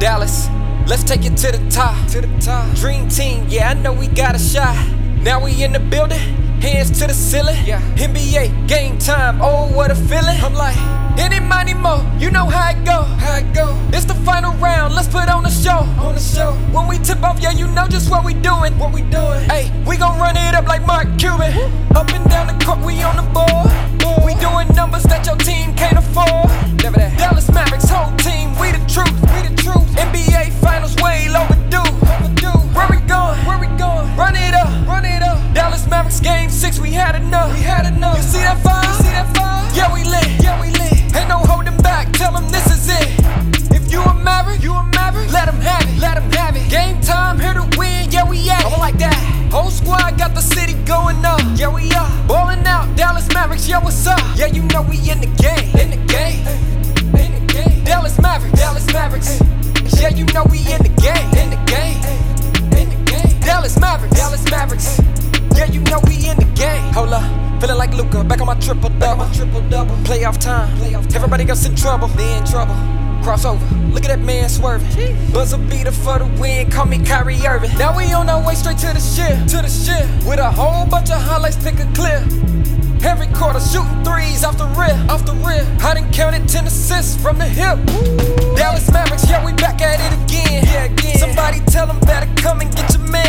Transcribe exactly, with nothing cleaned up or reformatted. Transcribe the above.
Dallas, let's take it to the top. To the top. Dream team, yeah, I know we got a shot. Now we in the building, hands to the ceiling. Yeah. N B A, game time, oh what a feeling. I'm like, any money more, you know how it go. How it go. It's the final round, let's put on the show. On the show. When we tip off, yeah, you know just what we doing. What we doing? Hey, we gon' run it up like Mark Cuban. Woo. Up and down the court, we on the board. Boy. We doing numbers that your team can't afford. Never that. Dallas Mavericks, whole team, we the truth. We the truth. N B A finals way overdue. Overdue. Where we going? Where we going? Run it up. Run it up. Dallas Mavericks game six, we had enough. We had enough. You see that fire? You see that fire? Yeah, we lit. Yeah, we lit. Ain't no holding back, tell them this is it. If you a Maverick, you a Maverick, let them have it, let them have it. Game time, here to win, yeah we at it. I'm like that. Whole squad got the city going up, yeah we are. Ballin' out, Dallas Mavericks, yeah what's up? Yeah you know we in the game, in the game, in the game. Dallas Mavericks, Dallas Mavericks, yeah you know we in the game, in the game, in the game. Dallas Mavericks, Dallas Mavericks, yeah you know we in the game. Hold up. Feeling like Luka, back on my triple double. Triple double. Playoff time. Playoff time. Everybody else in trouble. They in trouble. Crossover. Look at that man swerving. Jeez. Buzzer beater for the win. Call me Kyrie Irving. Now we on our way straight to the ship. To the ship. With a whole bunch of highlights, pick a clip. Every quarter shooting threes off the rip. Off the rip. I done counted ten assists from the hip. Ooh. Dallas Mavericks, yeah we back at it again. Yeah, again. Somebody tell them better come and get your man.